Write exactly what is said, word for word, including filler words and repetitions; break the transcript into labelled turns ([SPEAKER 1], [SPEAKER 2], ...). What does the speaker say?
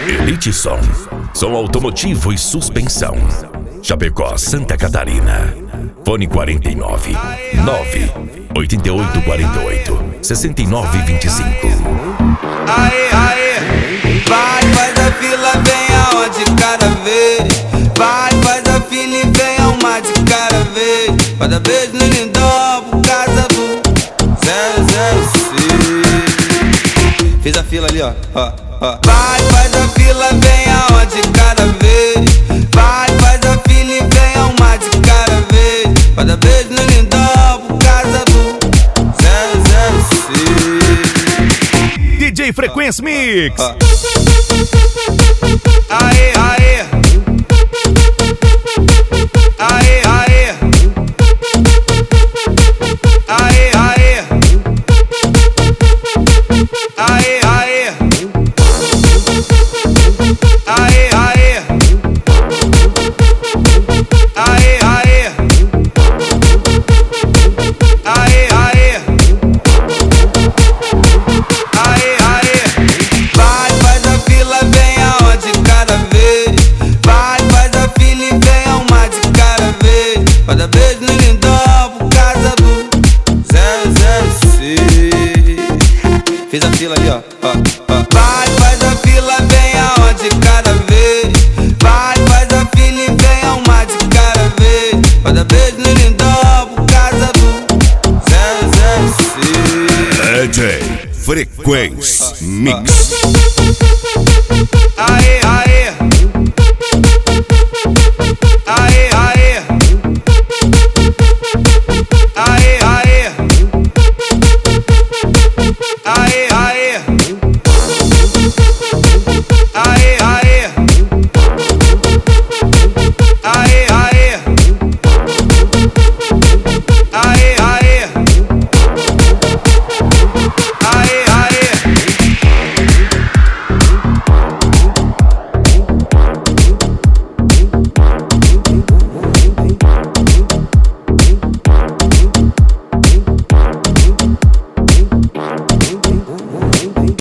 [SPEAKER 1] Elite Som, som automotivo e suspensão. Chapecó, Santa Catarina. Fone quarenta e nove, nove oito oito quatro oito, seis nove dois cinco.
[SPEAKER 2] Aê, aê, vai, faz a fila, vem aonde cada vez. Vai, faz a fila e vem uma de cada vez. Cada vez no lindão por casa do zero zero seis. Fiz a fila ali, ó, ó, ó. Vai, faz a fila, vem aonde cada vez. Vai, faz a fila e vem uma de cada vez. Cada vez no lindão por casa do zero zero seis.
[SPEAKER 3] D J Frequência Mix.
[SPEAKER 2] ó, ó. Aê, aê. Aê, aê. Aê, aê. Aê, aê. Aê, aê. Aê, aê. Aê, aê. Aê, aê. Vai, faz a fila, vem aonde cada vez. Vai, faz a fila e vem uma de cada vez. Cada vez no lindão por casa do zero zero seis. Fiz a fila ali, ó, ó, ó. Vai, faz a fila, vem aonde cada vez. Vai, faz a fila e vem uma de cada vez. Cada vez no lindão por casa do zero zero seis.
[SPEAKER 1] D J Frequência Mix.